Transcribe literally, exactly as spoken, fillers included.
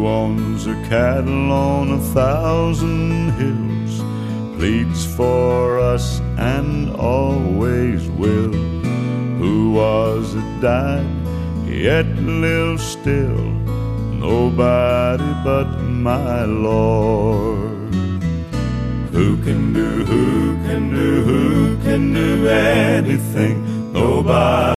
Who owns a cattle on a thousand hills, pleads for us and always will. Who was it died, yet lives still? Nobody but my Lord. Who can do, who can do, who can do anything? Nobody.